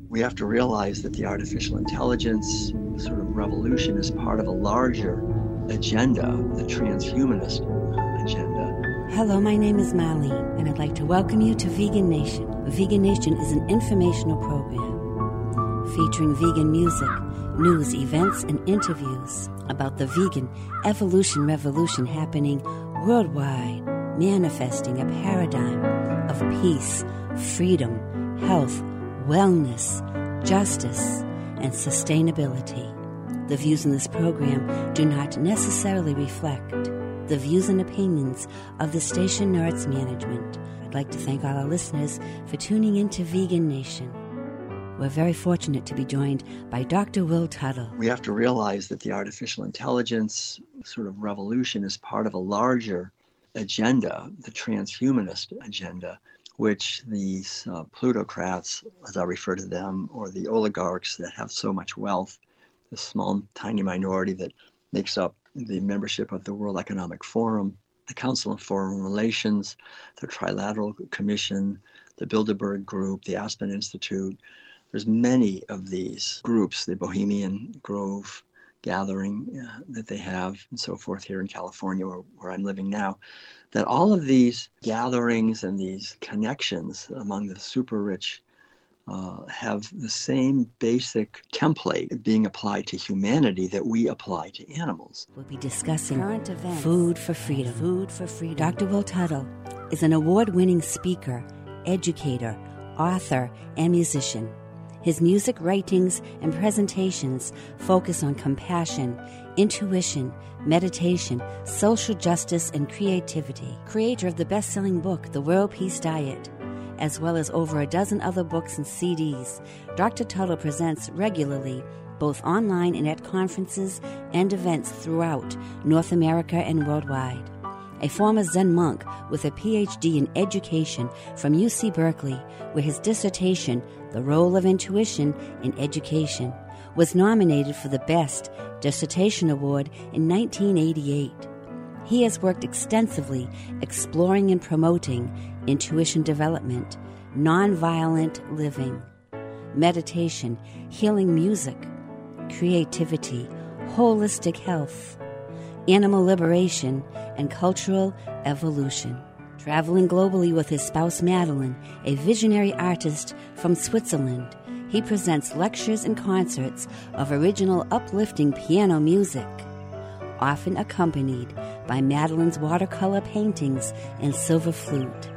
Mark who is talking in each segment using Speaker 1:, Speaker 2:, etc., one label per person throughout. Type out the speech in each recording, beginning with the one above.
Speaker 1: We have to realize that the artificial intelligence sort of revolution is part of a larger agenda, the transhumanist agenda.
Speaker 2: Hello, my name is Marlene, and I'd like to welcome you to Vegan Nation. Vegan Nation is an informational program featuring vegan music, news, events, and interviews about the vegan evolution revolution happening worldwide, manifesting a paradigm of peace, freedom, health, wellness, justice, and sustainability. The views in this program do not necessarily reflect the views and opinions of the station nor its management. I'd like to thank all our listeners for tuning in to Vegan Nation. We're very fortunate to be joined by Dr. Will Tuttle.
Speaker 1: We have to realize that the artificial intelligence sort of revolution is part of a larger agenda, the transhumanist agenda, which these plutocrats, as I refer to them, or the oligarchs that have so much wealth, the small, tiny minority that makes up the membership of the World Economic Forum, the Council on Foreign Relations, the Trilateral Commission, the Bilderberg Group, the Aspen Institute. There's many of these groups, the Bohemian Grove gathering that they have and so forth here in California where I'm living now, that all of these gatherings and these connections among the super rich have the same basic template being applied to humanity that we apply to animals.
Speaker 2: We'll be discussing current events. Food for freedom. Food for freedom. Dr. Will Tuttle is an award-winning speaker, educator, author, and musician. His music writings and presentations focus on compassion, intuition, meditation, social justice, and creativity. Creator of the best-selling book, The World Peace Diet, as well as over a dozen other books and CDs, Dr. Tuttle presents regularly, both online and at conferences and events throughout North America and worldwide. A former Zen monk with a PhD in education from UC Berkeley, where his dissertation, The Role of Intuition in Education, was nominated for the Best Dissertation Award in 1988. He has worked extensively exploring and promoting intuition development, nonviolent living, meditation, healing music, creativity, holistic health, animal liberation, and cultural evolution. Traveling globally with his spouse Madeline, a visionary artist from Switzerland, he presents lectures and concerts of original uplifting piano music, often accompanied by Madeline's watercolor paintings and silver flute.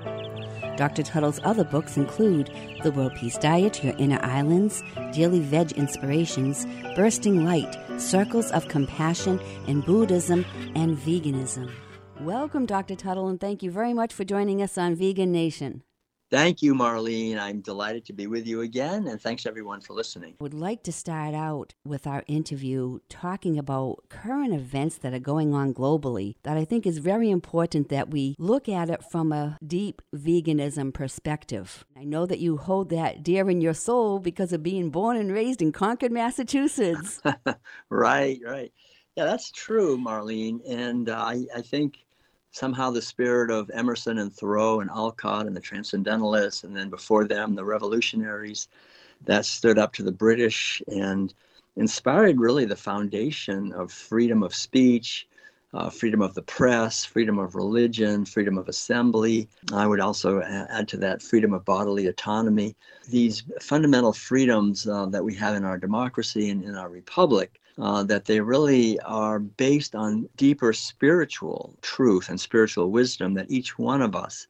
Speaker 2: Dr. Tuttle's other books include The World Peace Diet, Your Inner Islands, Daily Veg Inspirations, Bursting Light, Circles of Compassion, and Buddhism and Veganism. Welcome, Dr. Tuttle, and thank you very much for joining us on Vegan Nation.
Speaker 1: Thank you, Marlene. I'm delighted to be with you again, and thanks everyone for listening.
Speaker 2: I would like to start out with our interview talking about current events that are going on globally that I think is very important that we look at it from a deep veganism perspective. I know that you hold that dear in your soul because of being born and raised in Concord, Massachusetts.
Speaker 1: Right. Yeah, that's true, Marlene. And I think somehow the spirit of Emerson and Thoreau and Alcott and the Transcendentalists, and then before them, the revolutionaries that stood up to the British and inspired really the foundation of freedom of speech, freedom of the press, freedom of religion, freedom of assembly. I would also add to that freedom of bodily autonomy. These fundamental freedoms that we have in our democracy and in our republic, that they really are based on deeper spiritual truth and spiritual wisdom that each one of us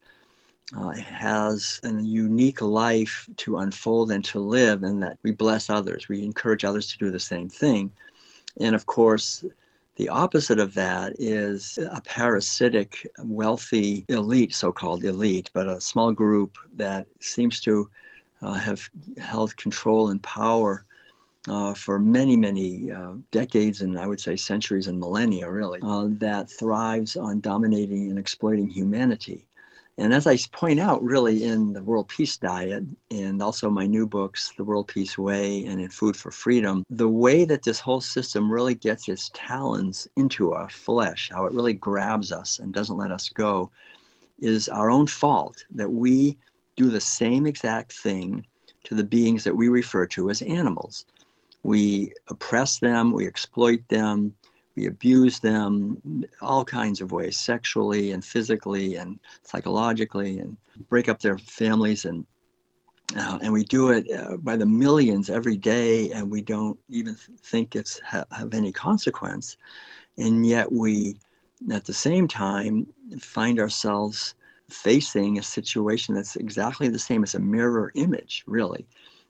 Speaker 1: has a unique life to unfold and to live, and that we bless others. We encourage others to do the same thing. And of course, the opposite of that is a parasitic, wealthy elite, so-called elite, but a small group that seems to have held control and power for many, many decades, and I would say centuries and millennia, really, that thrives on dominating and exploiting humanity. And as I point out, really, in the World Peace Diet, and also my new books, The World Peace Way and in Food for Freedom, the way that this whole system really gets its talons into our flesh, how it really grabs us and doesn't let us go, is our own fault, that we do the same exact thing to the beings that we refer to as animals. We oppress them, we exploit them, we abuse them all kinds of ways, sexually and physically and psychologically, and break up their families, and we do it by the millions every day, and we don't even think it's have any consequence. And yet we, at the same time, find ourselves facing a situation that's exactly the same as a mirror image, really.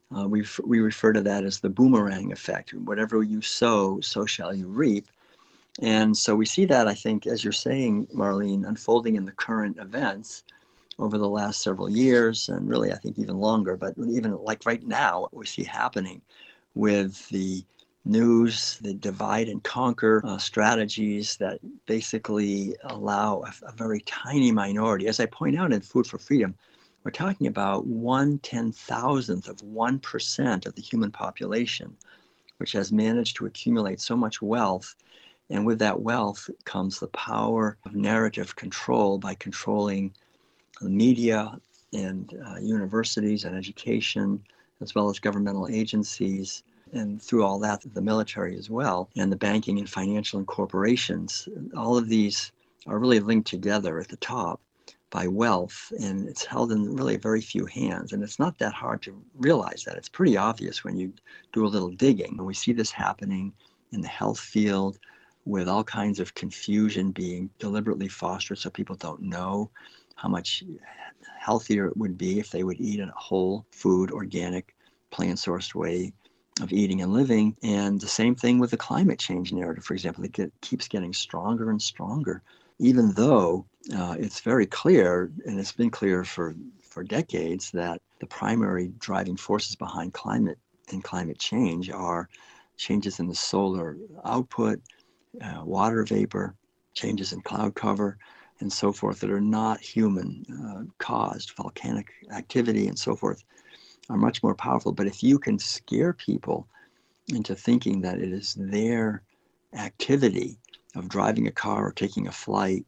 Speaker 1: We refer to that as the boomerang effect. Whatever you sow, so shall you reap. And so we see that, I think, as you're saying, Marlene, unfolding in the current events over the last several years, and really, I think, even longer. But even like right now, what we see happening with the news, the divide and conquer strategies that basically allow a very tiny minority. As I point out in Food for Freedom, we're talking about 1/10,000th of 1% of the human population, which has managed to accumulate so much wealth. And with that wealth comes the power of narrative control by controlling the media and universities and education, as well as governmental agencies, and through all that, the military as well, and the banking and financial and corporations. All of these are really linked together at the top by wealth, and it's held in really very few hands. And it's not that hard to realize that. It's pretty obvious when you do a little digging. And we see this happening in the health field, with all kinds of confusion being deliberately fostered so people don't know how much healthier it would be if they would eat a whole food, organic, plant-sourced way of eating and living. And the same thing with the climate change narrative, for example. It keeps getting stronger and stronger, even though it's very clear, and it's been clear for decades, that the primary driving forces behind climate and climate change are changes in the solar output, water vapor, changes in cloud cover, and so forth, that are not human caused. Volcanic activity and so forth are much more powerful. But if you can scare people into thinking that it is their activity of driving a car or taking a flight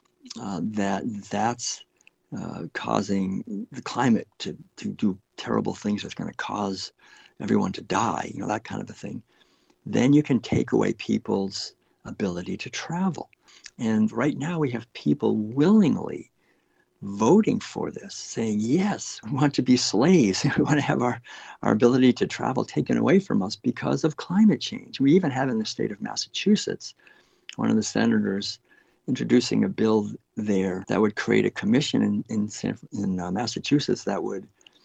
Speaker 1: that's causing the climate to do terrible things, that's going to cause everyone to die, that kind of a thing, then you can take away people's ability to travel. And right now we have people willingly voting for this, saying, yes, we want to be slaves. We want to have our ability to travel taken away from us because of climate change. We even have in the state of Massachusetts, one of the senators introducing a bill there that would create a commission in Massachusetts that would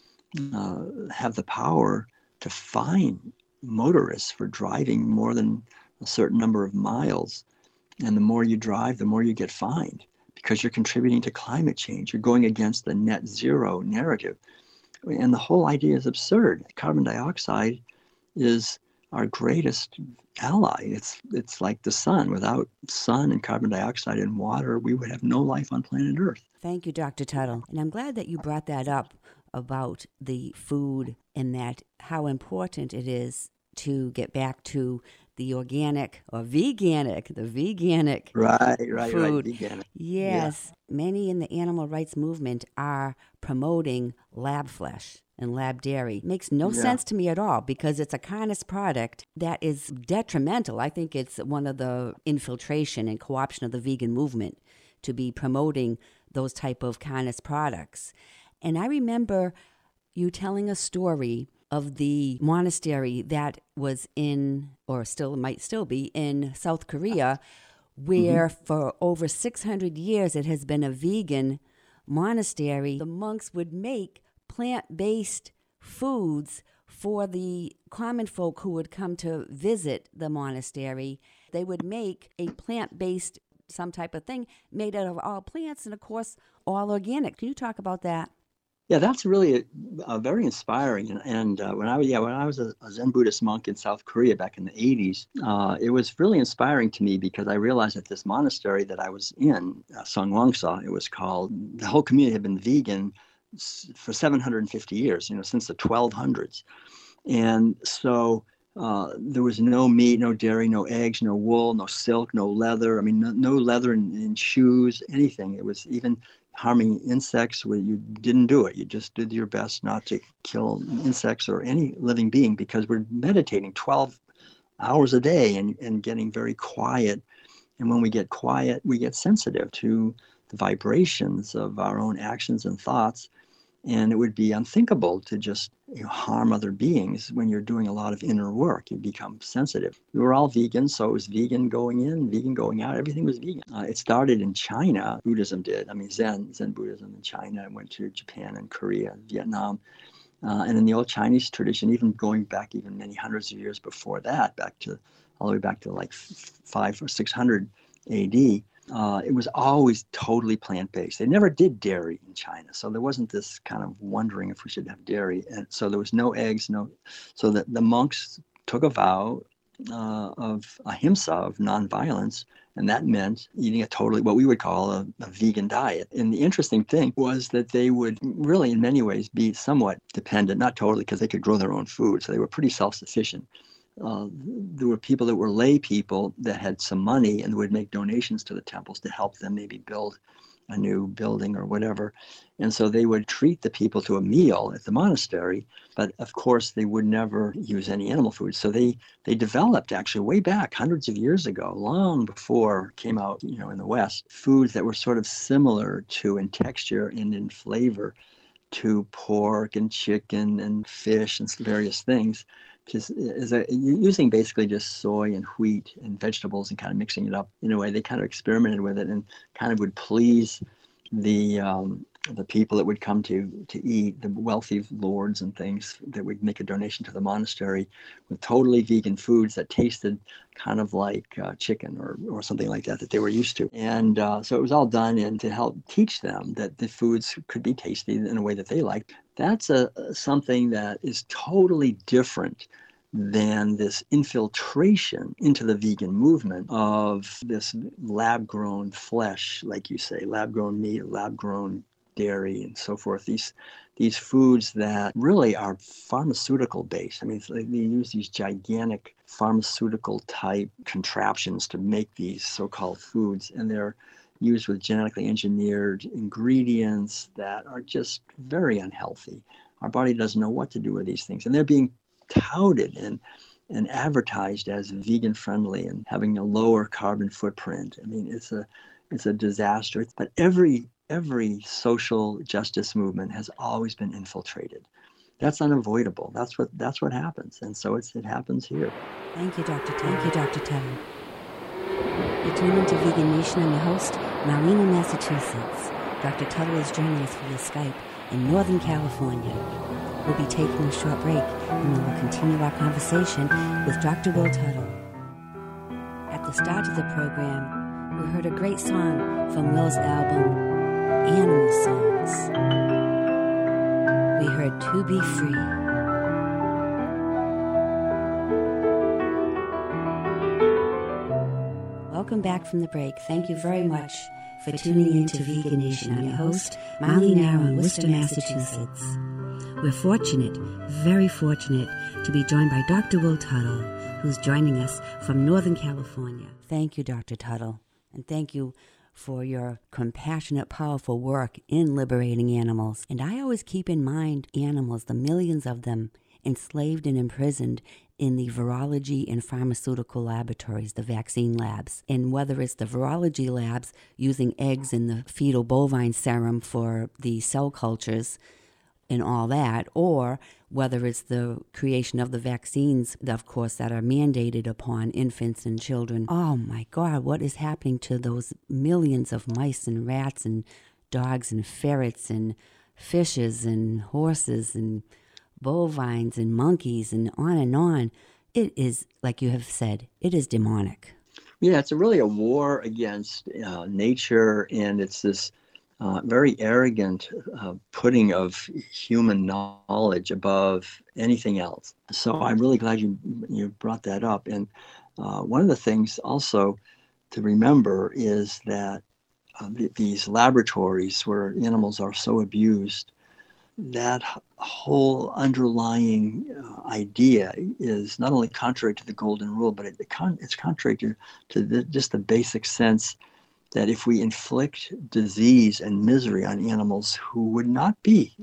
Speaker 1: have the power to fine motorists for driving more than a certain number of miles. And the more you drive, the more you get fined, because you're contributing to climate change. You're going against the net zero narrative. And the whole idea is absurd. Carbon dioxide is our greatest ally. It's like the sun. Without sun and carbon dioxide and water, we would have no life on planet Earth.
Speaker 2: Thank you, Dr. Tuttle. And I'm glad that you brought that up about the food, and that how important it is to get back to the organic or veganic, the veganic food.
Speaker 1: Veganic.
Speaker 2: Yes. Yeah. Many in the animal rights movement are promoting lab flesh and lab dairy. It makes no sense to me at all, because it's a kindness product that is detrimental. I think it's one of the infiltration and co-option of the vegan movement to be promoting those type of kindness products. And I remember you telling a story of the monastery that was in, or still might still be in, South Korea, where for over 600 years it has been a vegan monastery. The monks would make plant-based foods for the common folk who would come to visit the monastery. They would make a plant-based some type of thing made out of all plants, and of course all organic. Can you talk about that?
Speaker 1: Yeah, that's really very inspiring. And when I was a Zen Buddhist monk in South Korea back in the 80s, it was really inspiring to me, because I realized that this monastery that I was in, Songwangsa, it was called, the whole community had been vegan for 750 years, since the 1200s. And so there was no meat, no dairy, no eggs, no wool, no silk, no leather. I mean, no leather in shoes, anything. It was even harming insects, where you didn't do it. You just did your best not to kill insects or any living being, because we're meditating 12 hours a day and getting very quiet. And when we get quiet, we get sensitive to the vibrations of our own actions and thoughts. And it would be unthinkable to just harm other beings when you're doing a lot of inner work. You become sensitive. We were all vegan, so it was vegan going in, vegan going out. Everything was vegan. It started in China. Buddhism did. I mean, Zen Buddhism in China. It went to Japan and Korea and Vietnam. And in the old Chinese tradition, even going back even many hundreds of years before that, all the way back to like 500 or 600 AD, it was always totally plant-based. They never did dairy in China, so there wasn't this kind of wondering if we should have dairy. And so there was no eggs, so that the monks took a vow of ahimsa, of nonviolence, and that meant eating a totally, what we would call a vegan diet. And the interesting thing was that they would really, in many ways, be somewhat dependent, not totally, because they could grow their own food, so they were pretty self-sufficient. There were people that were lay people that had some money and would make donations to the temples to help them maybe build a new building or whatever. And so they would treat the people to a meal at the monastery, but of course they would never use any animal food. So they developed, actually way back hundreds of years ago, long before it came out, in the West, foods that were sort of similar to in texture and in flavor to pork and chicken and fish and various things. Just using basically just soy and wheat and vegetables and kind of mixing it up in a way. They kind of experimented with it and kind of would please the people that would come to eat, the wealthy lords and things that would make a donation to the monastery with totally vegan foods that tasted kind of like chicken or something like that they were used to. And so it was all done and to help teach them that the foods could be tasty in a way that they liked. That's something that is totally different than this infiltration into the vegan movement of this lab-grown flesh, like you say, lab-grown meat, lab-grown dairy, and so forth. These foods that really are pharmaceutical based. I mean, they use these gigantic pharmaceutical type contraptions to make these so-called foods, and they're used with genetically engineered ingredients that are just very unhealthy. Our body doesn't know what to do with these things, and they're being touted and advertised as vegan friendly and having a lower carbon footprint. I mean, it's a disaster. But every social justice movement has always been infiltrated. That's unavoidable. That's what happens, and so it happens here.
Speaker 2: Thank you, Dr. Tuttle. You're tuned into Vegan Nation. I'm your host, Marlene in Massachusetts. Dr. Tuttle is joining us via Skype in Northern California. We'll be taking a short break, and then we'll continue our conversation with Dr. Will Tuttle. At the start of the program, we heard a great song from Will's album, Animal Songs. We heard To Be Free. Welcome back from the break. Thank you very much for tuning in to Vegan Nation. I'm your host, Marlene Arrow in Worcester, Massachusetts. We're fortunate, very fortunate, to be joined by Dr. Will Tuttle, who's joining us from Northern California. Thank you, Dr. Tuttle, and thank you for your compassionate, powerful work in liberating animals. And I always keep in mind animals, the millions of them enslaved and imprisoned in the virology and pharmaceutical laboratories, the vaccine labs. And whether it's the virology labs using eggs in the fetal bovine serum for the cell cultures and all that, or whether it's the creation of the vaccines, of course, that are mandated upon infants and children. Oh my God, what is happening to those millions of mice and rats and dogs and ferrets and fishes and horses and bovines and monkeys and on and on. It is, like you have said, it is demonic.
Speaker 1: Yeah, it's really a war against nature, and it's this very arrogant putting of human knowledge above anything else. So I'm really glad you brought that up. And one of the things also to remember is that these laboratories where animals are so abused, that whole underlying idea is not only contrary to the golden rule, but it's contrary to just the basic sense that if we inflict disease and misery on animals who would not be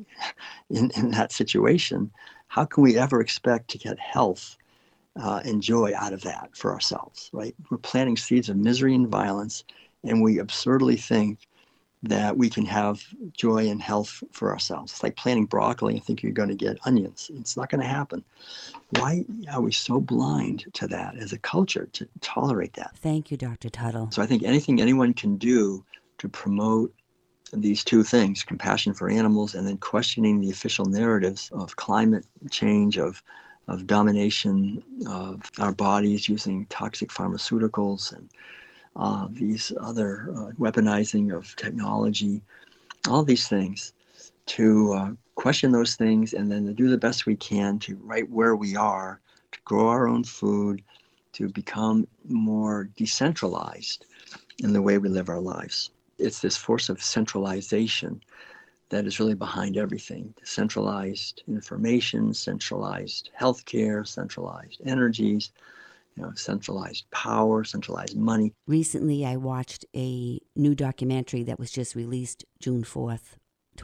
Speaker 1: in that situation, how can we ever expect to get health and joy out of that for ourselves, right? We're planting seeds of misery and violence, and we absurdly think that we can have joy and health for ourselves. It's like planting broccoli and think you're going to get onions. It's not going to happen. Why are we so blind to that as a culture to tolerate that?
Speaker 2: Thank you, Dr. Tuttle.
Speaker 1: So I think anything anyone can do to promote these two things, compassion for animals and then questioning the official narratives of climate change, of domination of our bodies using toxic pharmaceuticals and these other weaponizing of technology, all these things, to question those things and then to do the best we can to right where we are, to grow our own food, to become more decentralized in the way we live our lives. It's this force of centralization that is really behind everything. Centralized information, centralized healthcare, centralized energies, centralized power, centralized money.
Speaker 2: Recently, I watched a new documentary that was just released June 4th,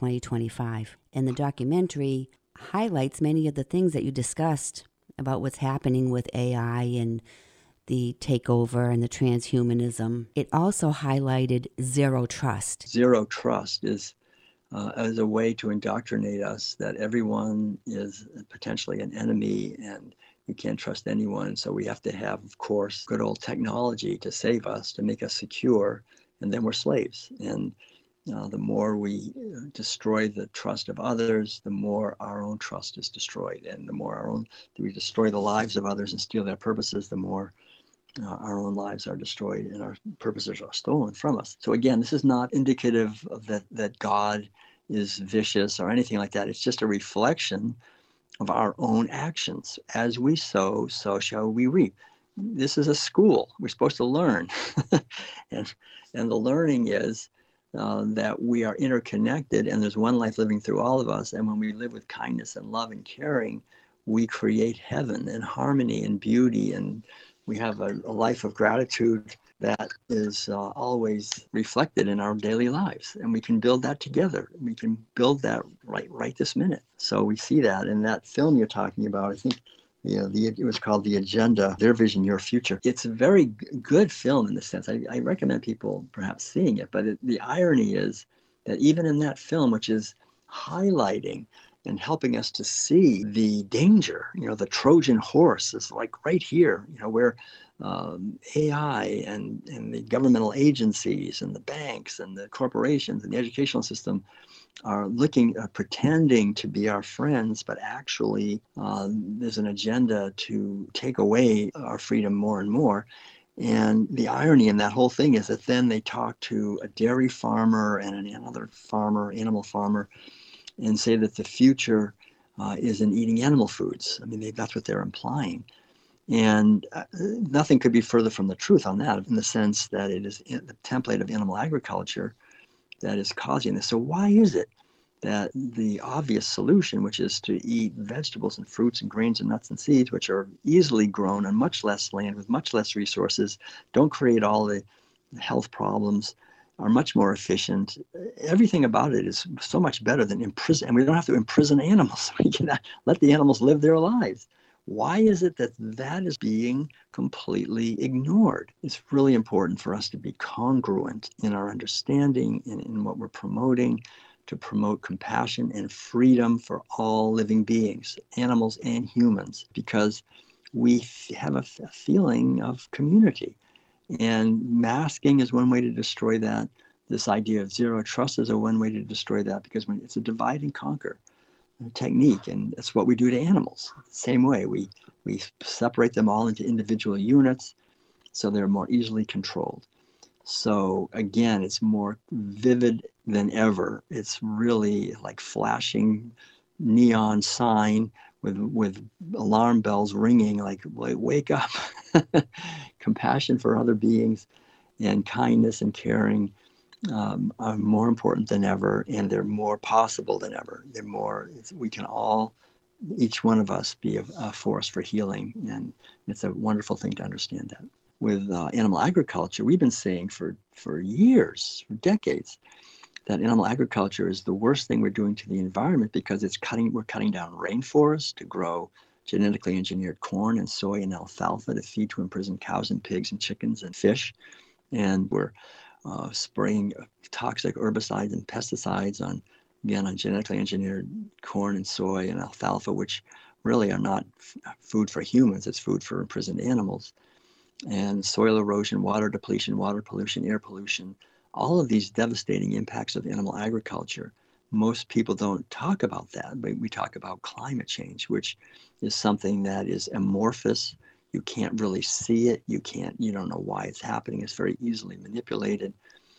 Speaker 2: 2025. And the documentary highlights many of the things that you discussed about what's happening with AI and the takeover and the transhumanism. It also highlighted zero trust.
Speaker 1: Zero trust is as a way to indoctrinate us that everyone is potentially an enemy and you can't trust anyone. So we have to have, of course, good old technology to save us, to make us secure, and then we're slaves. And the more we destroy the trust of others, the more our own trust is destroyed. And the more we destroy the lives of others and steal their purposes, the more our own lives are destroyed and our purposes are stolen from us. So again, this is not indicative of that God is vicious or anything like that. It's just a reflection of our own actions. As we sow, so shall we reap. This is a school. We're supposed to learn. and the learning is that we are interconnected and there's one life living through all of us. And when we live with kindness and love and caring, we create heaven and harmony and beauty, and we have a life of gratitude that is always reflected in our daily lives. And we can build that together. We can build that right this minute. So we see that in that film you're talking about. I think it was called The Agenda, Their Vision, Your Future. It's a very good film in the sense. I recommend people perhaps seeing it. But the irony is that even in that film, which is highlighting and helping us to see the danger, the Trojan horse is like right here, where AI and the governmental agencies and the banks and the corporations and the educational system are pretending to be our friends, but actually there's an agenda to take away our freedom more and more. And the irony in that whole thing is that then they talk to a dairy farmer and another farmer, animal farmer, and say that the future is in eating animal foods. I mean, that's what they're implying. And nothing could be further from the truth on that, in the sense that it is the template of animal agriculture that is causing this. So why is it that the obvious solution, which is to eat vegetables and fruits and grains and nuts and seeds, which are easily grown on much less land with much less resources, don't create all the health problems, are much more efficient. Everything about it is so much better than imprison. And we don't have to imprison animals. We can let the animals live their lives. Why is it that is being completely ignored? It's really important for us to be congruent in our understanding and in what we're promoting, to promote compassion and freedom for all living beings, animals and humans, because we have a feeling of community. And masking is one way to destroy that. This idea of zero trust is one way to destroy that, because it's a divide and conquer technique, and that's what we do to animals. Same way, we separate them all into individual units so they're more easily controlled. So again, it's more vivid than ever. It's really like flashing neon sign with alarm bells ringing, like wake up. Compassion for other beings and kindness and caring are more important than ever, and they're more possible than ever. We can all, each one of us, be a force for healing, and it's a wonderful thing to understand that. with animal agriculture, we've been saying for years, for decades, that animal agriculture is the worst thing we're doing to the environment because we're cutting down rainforests to grow genetically engineered corn and soy and alfalfa to feed to imprisoned cows and pigs and chickens and fish. And we're spraying toxic herbicides and pesticides on genetically engineered corn and soy and alfalfa, which really are not food for humans, it's food for imprisoned animals. And soil erosion, water depletion, water pollution, air pollution, all of these devastating impacts of animal agriculture. Most people don't talk about that, but we talk about climate change, which is something that is amorphous. You can't really see it. You don't know why it's happening. It's very easily manipulated.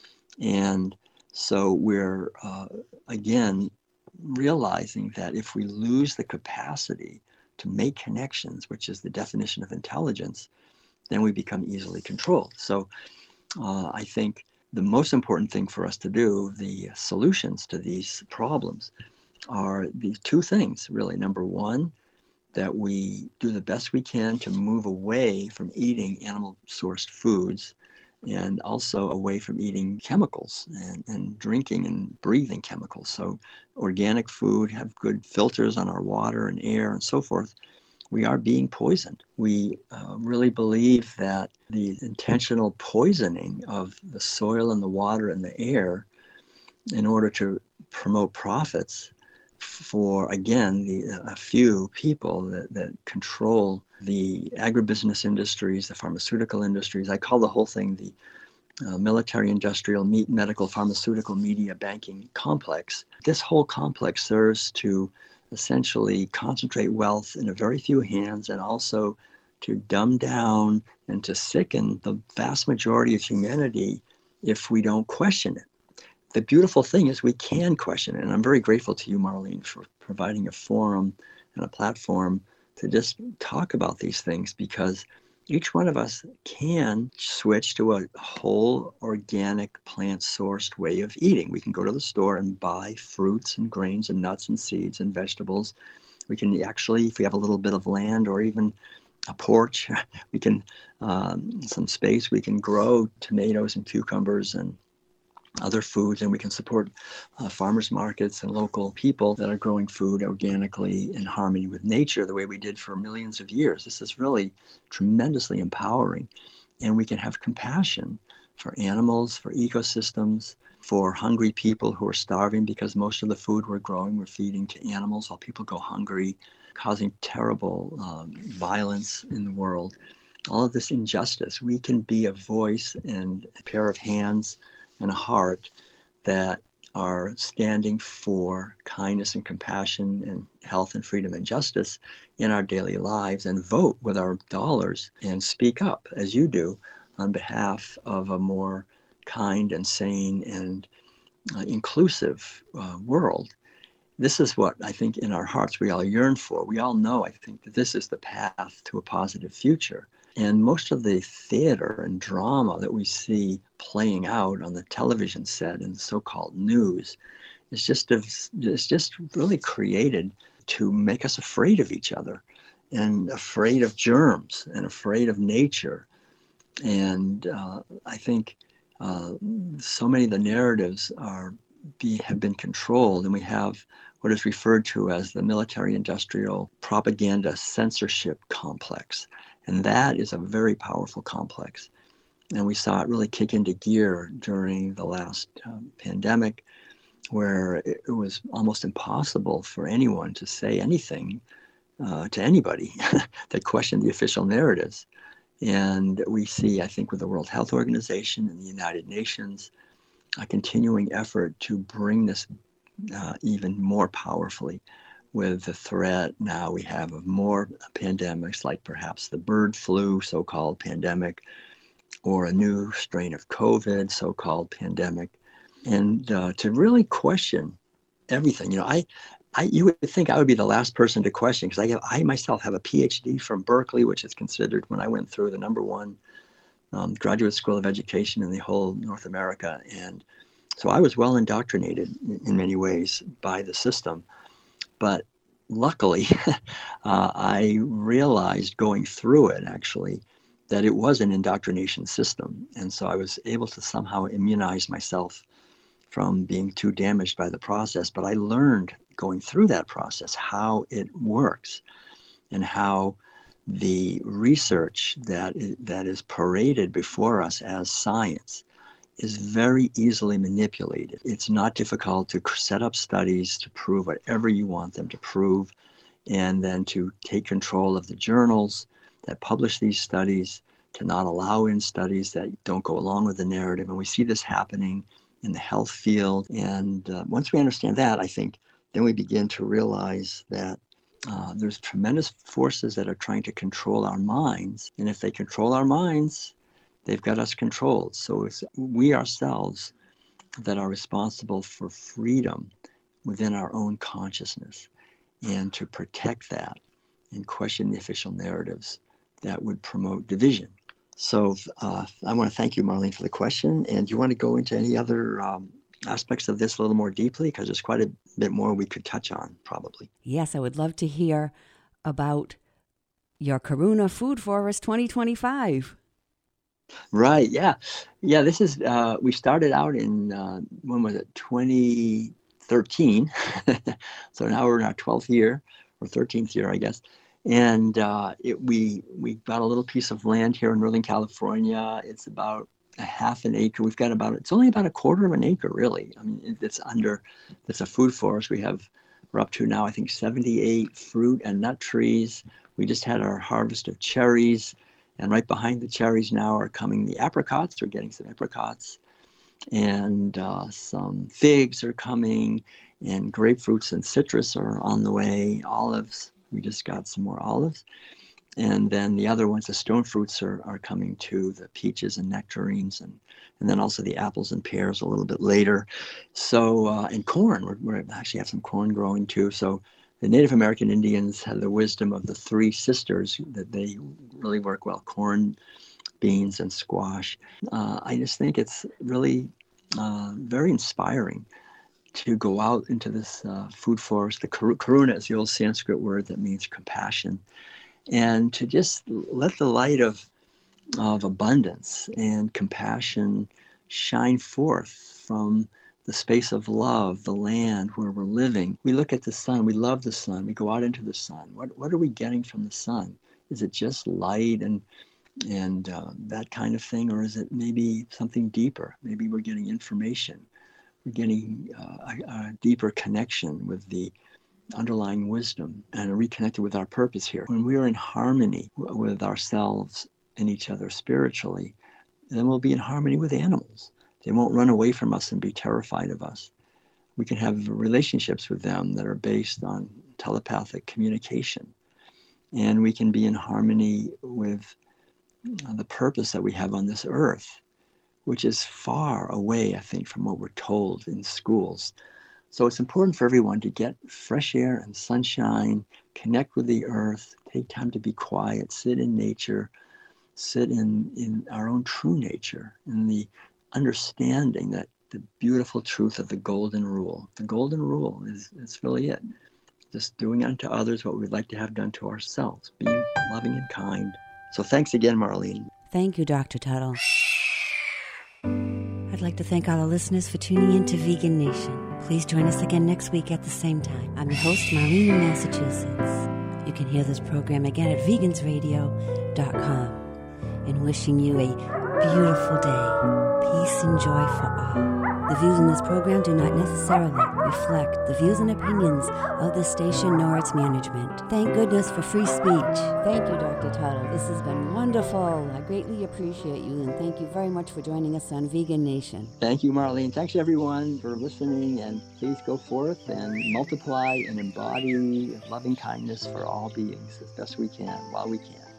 Speaker 1: And so we're, again, realizing that if we lose the capacity to make connections, which is the definition of intelligence, then we become easily controlled. So I think the most important thing for us to do, the solutions to these problems, are these two things, really. Number one, that we do the best we can to move away from eating animal-sourced foods and also away from eating chemicals and drinking and breathing chemicals. So organic food, have good filters on our water and air and so forth. We are being poisoned. We really believe that the intentional poisoning of the soil and the water and the air in order to promote profits for, again, a few people that control the agribusiness industries, the pharmaceutical industries. I call the whole thing the military, industrial, medical, pharmaceutical, media, banking complex. This whole complex serves to essentially concentrate wealth in a very few hands and also to dumb down and to sicken the vast majority of humanity if we don't question it. The beautiful thing is we can question it. And I'm very grateful to you, Marlene, for providing a forum and a platform to just talk about these things, because each one of us can switch to a whole organic plant-sourced way of eating. We can go to the store and buy fruits and grains and nuts and seeds and vegetables. We can actually, if we have a little bit of land or even a porch, we can, some space, we can grow tomatoes and cucumbers and other foods, and we can support farmers markets and local people that are growing food organically in harmony with nature the way we did for millions of years. This is really tremendously empowering, and we can have compassion for animals, for ecosystems, for hungry people who are starving because most of the food we're growing we're feeding to animals while people go hungry, causing terrible violence in the world. All of this injustice, we can be a voice and a pair of hands and a heart that are standing for kindness and compassion and health and freedom and justice in our daily lives, and vote with our dollars and speak up, as you do, on behalf of a more kind and sane and inclusive world. This is what I think in our hearts we all yearn for. We all know, I think, that this is the path to a positive future. And most of the theater and drama that we see playing out on the television set and so-called news is just really created to make us afraid of each other and afraid of germs and afraid of nature. And I think so many of the narratives have been controlled, and we have what is referred to as the military-industrial propaganda censorship complex. And that is a very powerful complex. And we saw it really kick into gear during the last pandemic, where it was almost impossible for anyone to say anything to anybody that questioned the official narratives. And we see, I think, with the World Health Organization and the United Nations, a continuing effort to bring this even more powerfully, with the threat now we have of more pandemics, like perhaps the bird flu so-called pandemic, or a new strain of COVID so-called pandemic, and to really question everything. You know, you would think I would be the last person to question, because I myself have a PhD from Berkeley, which is considered, when I went through, the number one graduate school of education in the whole North America. And so I was well indoctrinated in many ways by the system. But luckily, I realized going through it, actually, that it was an indoctrination system. And so I was able to somehow immunize myself from being too damaged by the process. But I learned going through that process how it works and how the research that is paraded before us as science is very easily manipulated. It's not difficult to set up studies to prove whatever you want them to prove, and then to take control of the journals that publish these studies, to not allow in studies that don't go along with the narrative. And we see this happening in the health field. And once we understand that, I think, then we begin to realize that there's tremendous forces that are trying to control our minds. And if they control our minds, they've got us controlled. So it's we ourselves that are responsible for freedom within our own consciousness, and to protect that and question the official narratives that would promote division. So I want to thank you, Marlene, for the question. And do you want to go into any other aspects of this a little more deeply? Because there's quite a bit more we could touch on, probably.
Speaker 2: Yes, I would love to hear about your Karuna Food Forest 2025.
Speaker 1: Right, yeah. Yeah, this is, we started out in, when was it, 2013. So now we're in our 12th year, or 13th year, I guess. And we got a little piece of land here in Northern California. It's about a half an acre. It's only about a quarter of an acre, really. I mean, it's a food forest. We're up to now, I think, 78 fruit and nut trees. We just had our harvest of cherries. And right behind the cherries now are coming the apricots. We're getting some apricots. And some figs are coming. And grapefruits and citrus are on the way. Olives. We just got some more olives. And then the other ones, the stone fruits are coming too, the peaches and nectarines, and then also the apples and pears a little bit later. So, and corn, we actually have some corn growing too. So the Native American Indians had the wisdom of the three sisters that they really work well: corn, beans, and squash. I just think it's really very inspiring to go out into this food forest. The Karuna is the old Sanskrit word that means compassion, and to just let the light of abundance and compassion shine forth from the space of love, the land where we're living. We look at the sun, we love the sun, we go out into the sun. What are we getting from the sun? Is it just light and that kind of thing, or is it maybe something deeper? Maybe we're getting information. We're getting a deeper connection with the underlying wisdom and reconnected with our purpose here. When we are in harmony with ourselves and each other spiritually, then we'll be in harmony with animals. They won't run away from us and be terrified of us. We can have relationships with them that are based on telepathic communication. And we can be in harmony with the purpose that we have on this earth, which is far away, I think, from what we're told in schools. So it's important for everyone to get fresh air and sunshine, connect with the earth, take time to be quiet, sit in nature, sit in our own true nature, in the understanding that the beautiful truth of the golden rule. The golden rule is really it. Just doing unto others what we'd like to have done to ourselves, being loving and kind. So thanks again, Marlene.
Speaker 2: Thank you, Dr. Tuttle. I'd like to thank all the listeners for tuning in to Vegan Nation. Please join us again next week at the same time. I'm your host, Marlene in Massachusetts. You can hear this program again at vegansradio.com. And wishing you a beautiful day. Peace and joy for all. The views in this program do not necessarily reflect the views and opinions of the station nor its management. Thank goodness for free speech. Thank you, Dr. Tuttle. This has been wonderful. I greatly appreciate you, and thank you very much for joining us on Vegan Nation.
Speaker 1: Thank you, Marlene. Thanks, everyone, for listening, and please go forth and multiply and embody loving kindness for all beings as best we can, while we can.